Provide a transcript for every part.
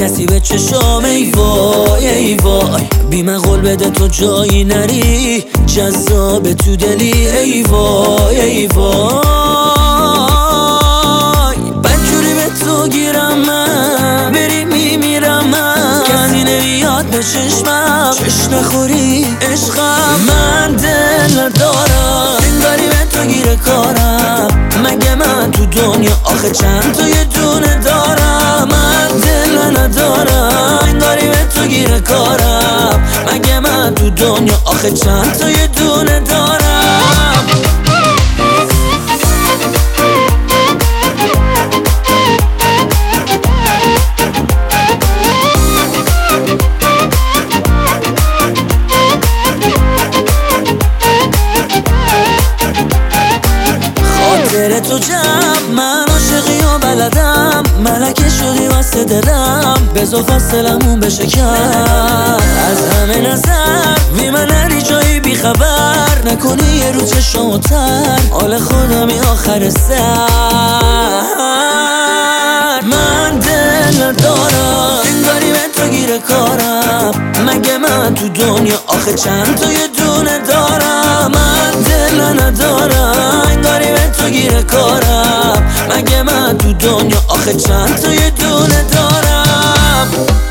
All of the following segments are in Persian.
نصیب چشام ای وای ای وای بی من قول بده تو جایی نری جذاب تو دلی ای وای ای وای بدجوری به تو گیرم من بری میمیرم من کسی نمیاد به چشمم چش نخوری عشقم من دل ندارم انگاری به تو گیره کارم مگه من تو دنیا آخه چند تا یه دونه دارم من دل ندارم انگاری به تو گیره کارم مگه من تو دنیا آخه چند تا یه دونه دارم خاطر تو جمع من عاشقی و بلدم ملکه شدی واسه دلم بزا فاصلمون بشه کم از همه نظر بی من نری جایی بی خبر نکنی یه رو چشمتر حال خودمی آخر سر من دل ندارم انگاری به تو گیره کارم مگه من تو دنیا آخه چند تا یه دونه دارم من دل ندارم انگاری به تو گیره کارم مگه من تو دنیا آخه چند تا یه دونه دارم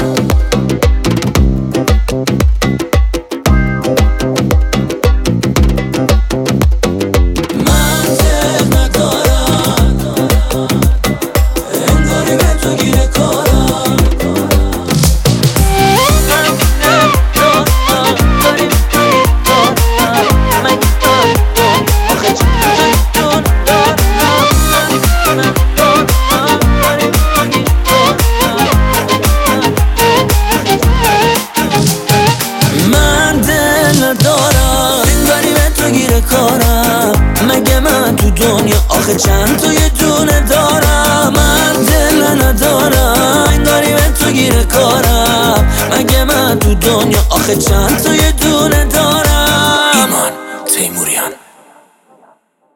مگه من تو دنیا آخه چند تا یه دونه دارم من دل ندارم انگاری به تو گیره کارم مگه من تو دنیا آخه چند تا